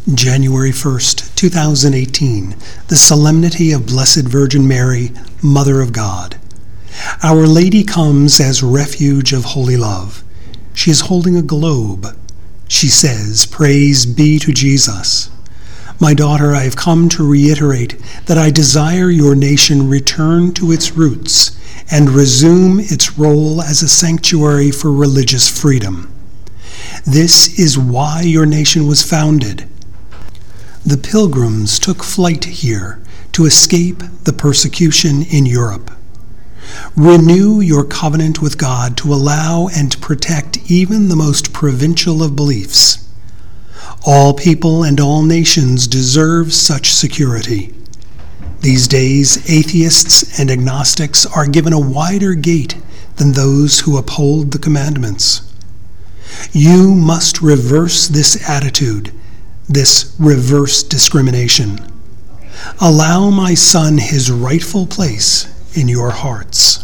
January 1st, 2018, the Solemnity of Blessed Virgin Mary, Mother of God. Our Lady comes as refuge of holy love. She is holding a globe. She says, "Praise be to Jesus." My daughter, I have come to reiterate that I desire your nation return to its roots and resume its role as a sanctuary for religious freedom. This is why your nation was founded. The pilgrims took flight here to escape the persecution in Europe. Renew your covenant with God to allow and protect even the most provincial of beliefs. All people and all nations deserve such security. These days, atheists and agnostics are given a wider gate than those who uphold the commandments. You must reverse this attitude, this reverse discrimination. Allow my Son his rightful place in your hearts.